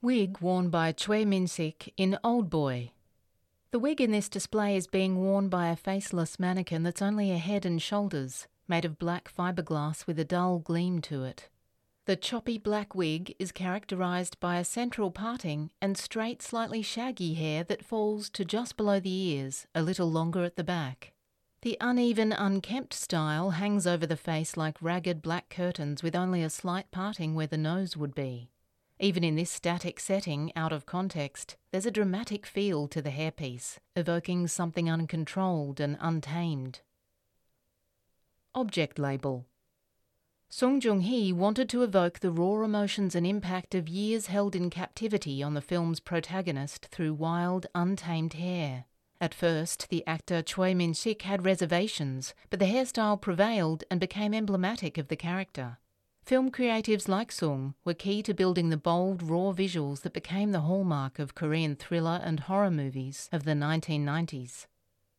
Wig worn by Choi Min-sik in Old Boy. The wig in this display is being worn by a faceless mannequin that's only a head and shoulders, made of black fiberglass with a dull gleam to it. The choppy black wig is characterised by a central parting and straight, slightly shaggy hair that falls to just below the ears, a little longer at the back. The uneven, unkempt style hangs over the face like ragged black curtains with only a slight parting where the nose would be. Even in this static setting, out of context, there's a dramatic feel to the hairpiece, evoking something uncontrolled and untamed. Object label. Song Joong-hee wanted to evoke the raw emotions and impact of years held in captivity on the film's protagonist through wild, untamed hair. At first, the actor Choi Min-sik had reservations, but the hairstyle prevailed and became emblematic of the character. Film creatives like Sung were key to building the bold, raw visuals that became the hallmark of Korean thriller and horror movies of the 1990s.